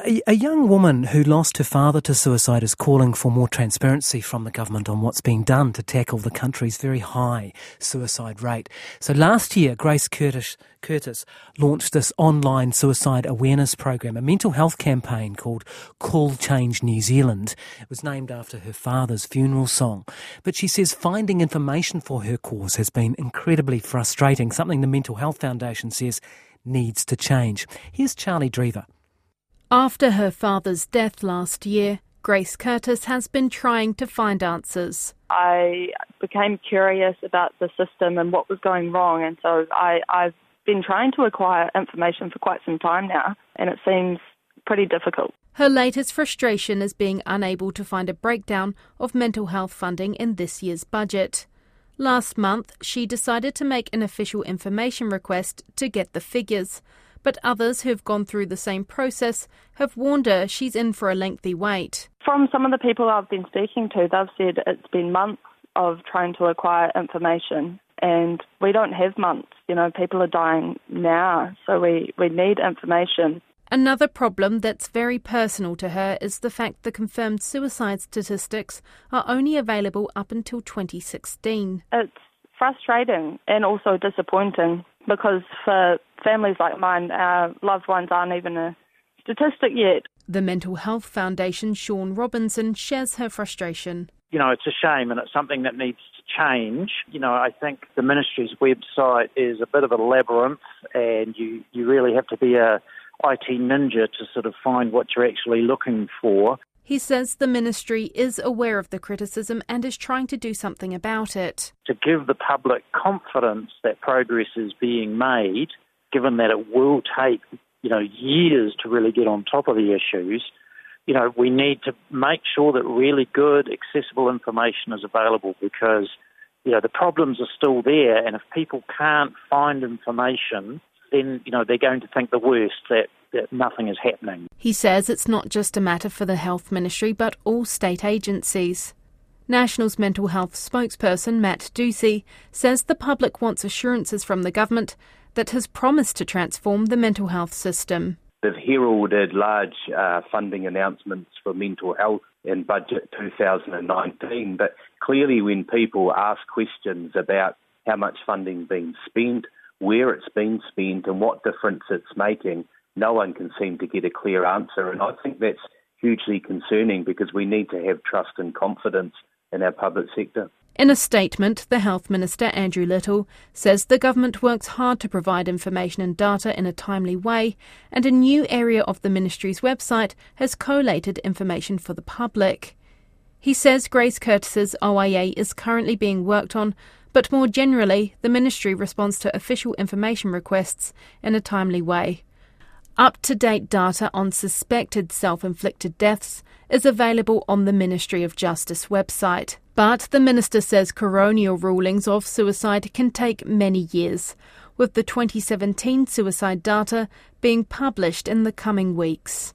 A young woman who lost her father to suicide is calling for more transparency from the government on what's being done to tackle the country's very high suicide rate. So last year, Grace Curtis launched this online suicide awareness program, a mental health campaign called Call Change New Zealand. It was named after her father's funeral song. But she says finding information for her cause has been incredibly frustrating, something the Mental Health Foundation says needs to change. Here's Charlie Drever. After her father's death last year, Grace Curtis has been trying to find answers. I became curious about the system and what was going wrong, and so I've been trying to acquire information for quite some time now, and it seems pretty difficult. Her latest frustration is being unable to find a breakdown of mental health funding in this year's budget. Last month, she decided to make an official information request to get the figures. But others who've gone through the same process have warned her she's in for a lengthy wait. From some of the people I've been speaking to, they've said it's been months of trying to acquire information, and we don't have months. You know, people are dying now, so we need information. Another problem that's very personal to her is the fact the confirmed suicide statistics are only available up until 2016. It's frustrating and also disappointing because for families like mine, our loved ones aren't even a statistic yet. The Mental Health Foundation's Sean Robinson shares her frustration. You know, it's a shame and it's something that needs to change. You know, I think the ministry's website is a bit of a labyrinth, and you really have to be a IT ninja to sort of find what you're actually looking for. He says the ministry is aware of the criticism and is trying to do something about it. To give the public confidence that progress is being made, given that it will take, years to really get on top of the issues, we need to make sure that really good, accessible information is available because, the problems are still there, and if people can't find information, then, they're going to think the worst, that nothing is happening. He says it's not just a matter for the Health Ministry, but all state agencies. National's mental health spokesperson, Matt Ducey, says the public wants assurances from the government that has promised to transform the mental health system. They've heralded large funding announcements for mental health in Budget 2019, but clearly when people ask questions about how much funding's been spent, where it's been spent and what difference it's making, no one can seem to get a clear answer. And I think that's hugely concerning because we need to have trust and confidence in our public sector. In a statement, the Health Minister, Andrew Little, says the government works hard to provide information and data in a timely way, and a new area of the ministry's website has collated information for the public. He says Grace Curtis's OIA is currently being worked on, but more generally, the ministry responds to official information requests in a timely way. Up-to-date data on suspected self-inflicted deaths is available on the Ministry of Justice website. But the minister says coronial rulings of suicide can take many years, with the 2017 suicide data being published in the coming weeks.